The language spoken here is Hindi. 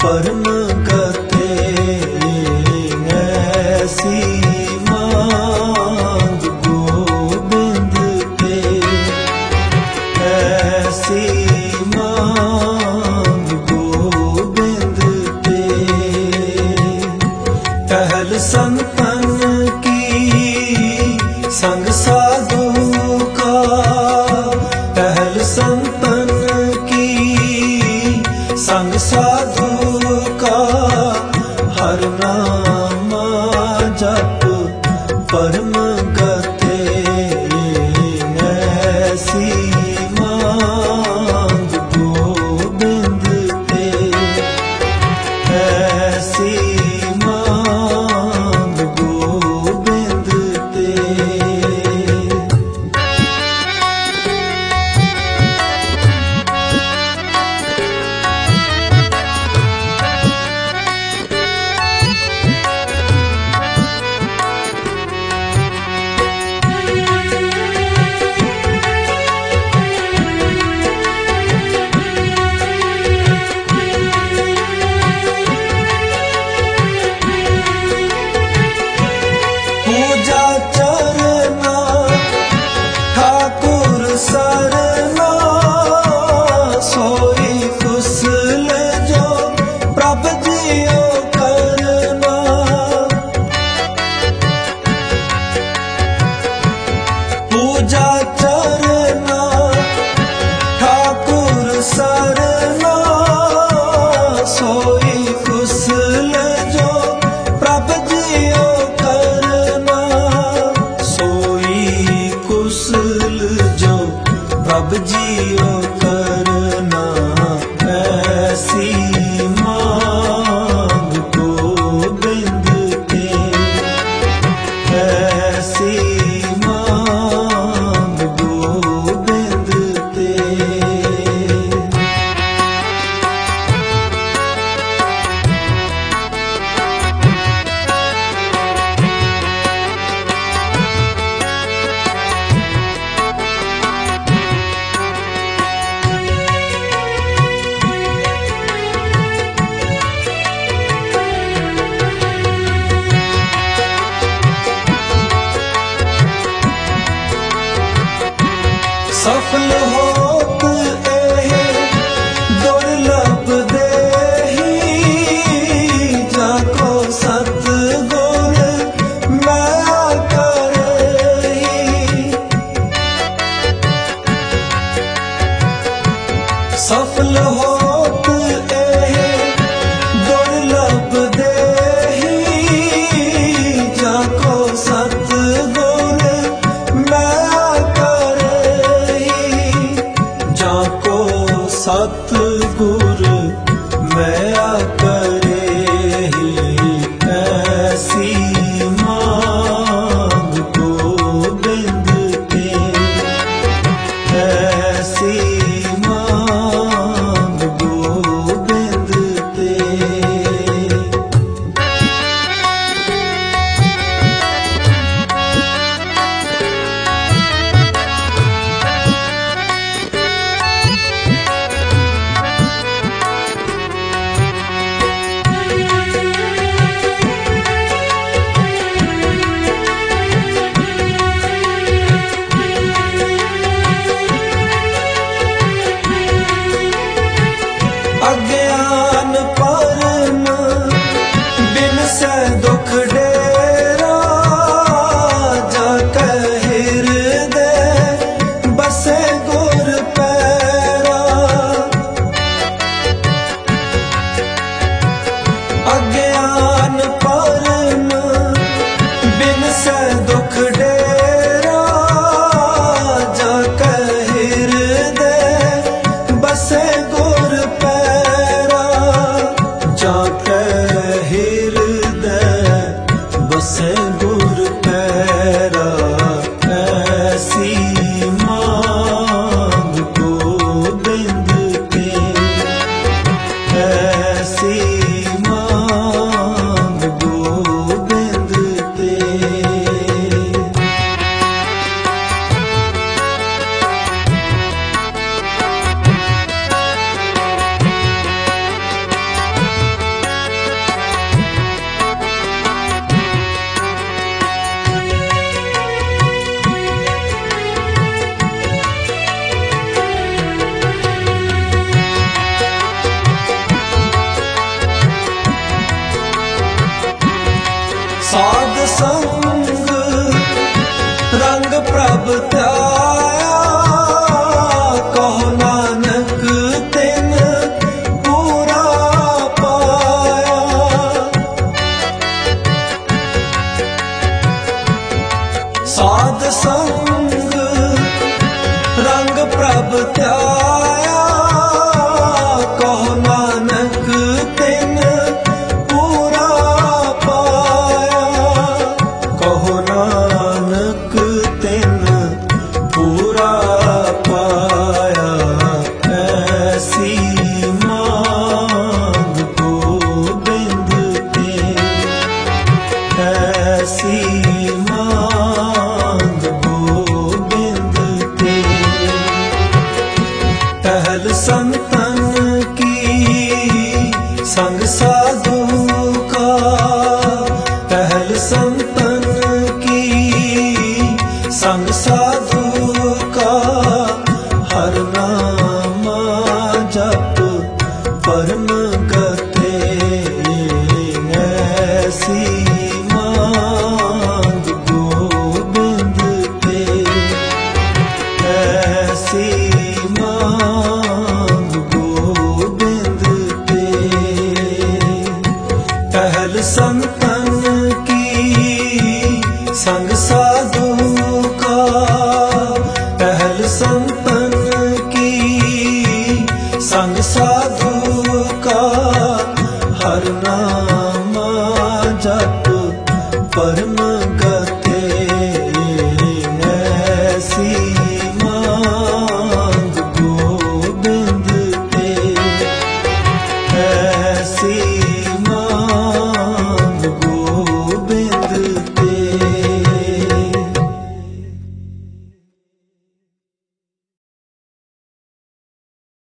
परम गते ऐसी मांग गोबिंद ते, ऐसी मांग गोबिंद ते। टहल संतन की संग साधु का, टहल संतन की संग साधु का, हर नाम जप परम गते ऐसी मांग गोबिंद ते, ऐसी मांग गोबिंद ते। पूजा चरना ठाकुर सरना, सोई कुशल जो प्रभ जियो करना। पूजा चरना ठाकुर सरना, सोई कुशल जो प्रभ जियो करना। सोई कुशल जो प्रभ जियो करना, ऐसी मांग गोबिंद ते, ऐसी मांग गोबिंद ते। सफल होत एहे दुर्लभ देही, जाको सतगुर मैं करही। सफल होत एहे दुर्लभ देही, जाको सतगुर मैं करही। जाको सतगुर मैं करही, ऐसी मांग गोबिंद ते, ऐसी मांग गोबिंद ते। प्रभ त्याया, कहो नानक तिन पूरा पाया। साध संग रंग प्रभ त्याया, कहो नानक तिन पूरा पाया। कहो नानक तिन पूरा पाया, ऐसी मांग गोबिंद ते, ऐसी मांग गोबिंद ते। टहल संतन की संग साधु का, टहल संतन की संग साधु का। हर नामा जप परम गते, ऐसी मांग गोबिंद ते, ऐसी मांग गोबिंद ते। टहल संतन की संग साधु का, टहल संतन की संग साधु का। हर नामा जप परम